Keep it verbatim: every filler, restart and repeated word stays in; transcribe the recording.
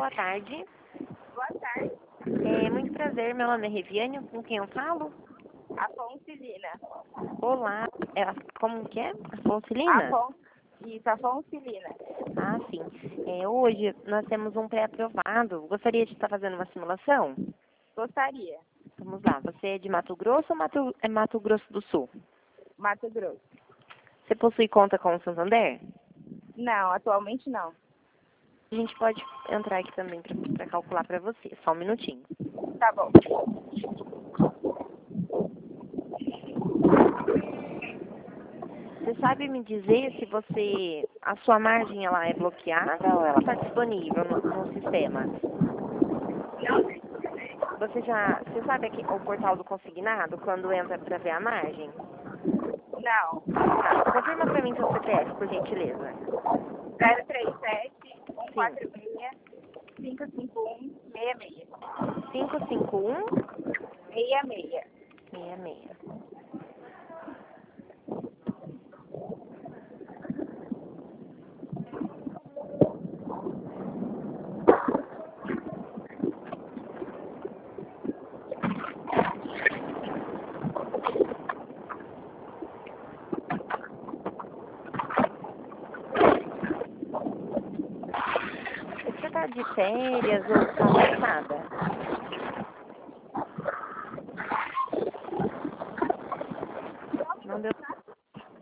boa tarde. Boa tarde, É, muito prazer, meu nome é Reviane, com quem eu falo? Afonsilina. Olá, é, como que é? Afonsilina? Afon... Isso, Afonsilina. Ah, sim. É, hoje nós temos um pré-aprovado. Gostaria de estar fazendo uma simulação? Gostaria. Vamos lá, você é de Mato Grosso ou Mato, é Mato Grosso do Sul? Mato Grosso. Você possui conta com o Santander? Não, atualmente não. A gente pode entrar aqui também para calcular para você, só um minutinho. Tá bom. Você sabe me dizer se você, a sua margem ela é bloqueada ou ela está disponível no, no sistema? Você já, você sabe aqui, o portal do consignado, quando entra para ver a margem? Não. Tá, confirma para mim seu C P F, por gentileza. zero três sete, um Sim. quatro seis, cinco cinco um, seis seis. cinco cinco um, seis seis. seis seis. Você está de férias ou está cansada?